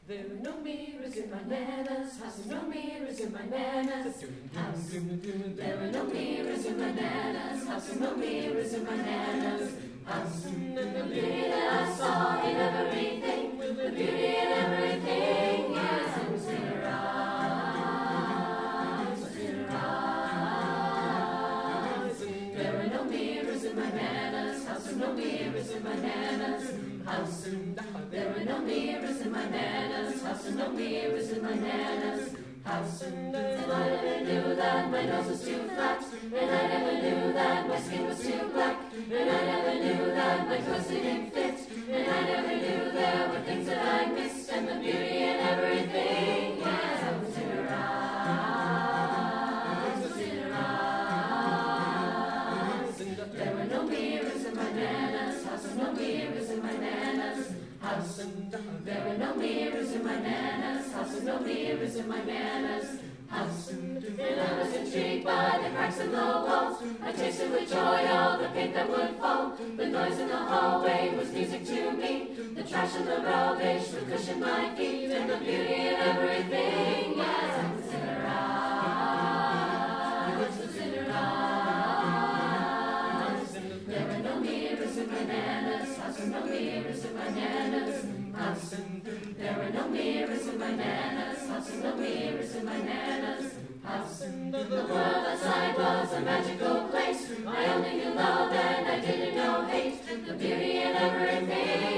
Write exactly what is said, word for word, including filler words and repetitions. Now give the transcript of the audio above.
There are no mirrors in my Nana's house, no mirrors in my Nana's house. There are no mirrors in my Nana's house, no mirrors in my Nana's house. And the beauty that I saw in everything, the beauty in everything, yes, it was in her eyes, was in her eyes. There are no mirrors in my Nana's house, no mirrors in my Nana's house. There are no mirrors in my Nana's house, and no mirrors in my Nana's house. And I never knew that my nose was too flat, and I never knew that my skin was too black, and I never knew that my clothes didn't fit, and I never knew there were things that I missed, and the beauty in everything, yes, I was in her eyes, was in her eyes. There were no mirrors in my Nana's house, and no mirrors in my Nana's house. There were no mirrors in my Nana's house, and no mirrors in my Nana's house. And I was intrigued by the cracks in the walls. I tasted with joy all the paint that would fall. The noise in the hallway was music to me. The trash and the rubbish would cushion my feet, and the beauty in everything, yes, I was in her eyes, was in her eyes. There were no mirrors in my Nana's house, and no mirrors in my Nana's house. There were no mirrors in my Nana's house, and no mirrors in my Nana's house. The world outside was a magical place. I only knew love and I didn't know hate. The beauty in everything.